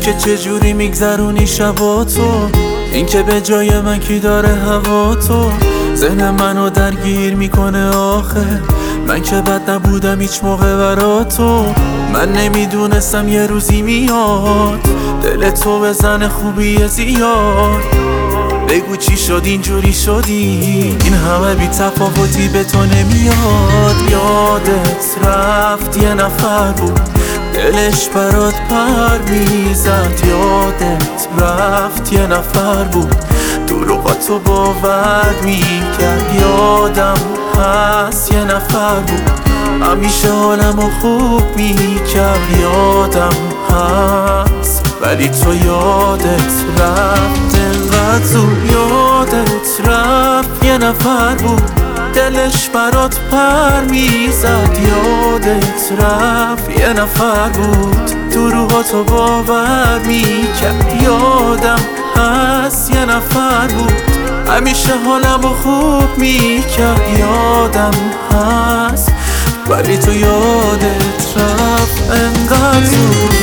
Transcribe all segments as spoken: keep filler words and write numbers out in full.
که چجوری میگذرونی شباتو، این که به جای من کی داره هوا تو. ذهن منو درگیر میکنه آخه، من که بد نبودم هیچ موقع برا تو. من نمیدونستم یه روزی میاد دل تو بزن خوبی زیاد. بگو چی شد اینجوری شدی، این همه بی تفاوتی به تو نمیاد. یادت رفت یه نفر بود دلش برات پر میزد. یادت رفت یه نفر بود دروغاتو باور میکرد. یادم هست یه نفر بود همیشه حالمو خوب میکرد. یادم هست ولی تو یادت رفت انقدر زود. یادت رفت یه نفر بود دلش برات پر میزد. یادت رفت یه نفر بود دروغاتو باور میکرد. یادم هست یه نفر بود همیشه حالمو خوب میکرد. یادم هست ولی تو یادت رفت انقدر زود.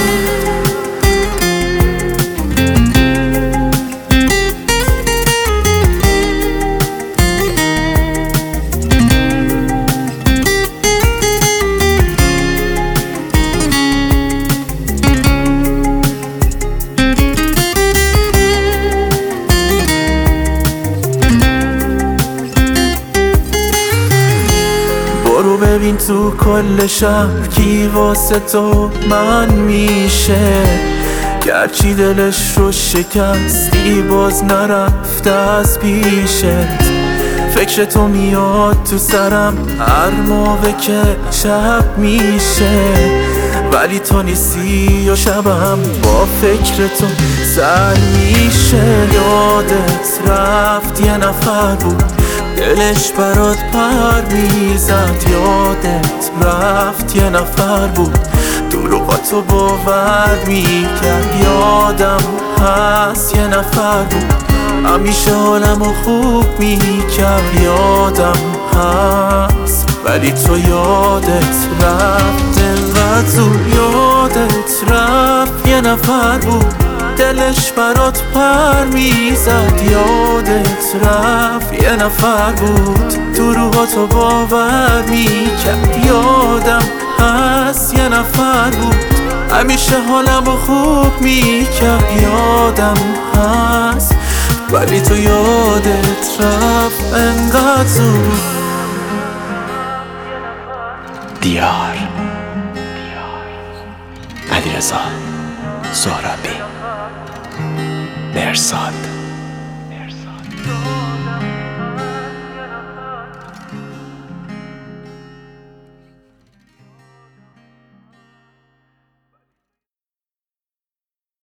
برو ببین تو کل شهر کی واسه تو من میشه. گرچی دلش رو شکستی باز نرفته از پیشت. فکر تو میاد تو سرم هر موقع که شب میشه. ولی تو نیستی و شبم با فکر تو سر میشه. یادت رفت یه نفر بود دلش برات پر میزد. یادت رفت یه نفر بود دروغاتو باور میکرد. یادم هست یه نفر بود همیشه حالمو خوب میکرد. یادم هست ولی تو یادت رفت انقدر زود. یادت رفت یه نفر بود دلش برات پر میزد. یادت رفت یه نفر بود دروغاتو باور میکرد. یادم هست یه نفر بود همیشه حالمو خوب میکرد. یادم هست ولی تو یادت رفت انقدر زود. دیار علیرضا سهرابی مرصاد.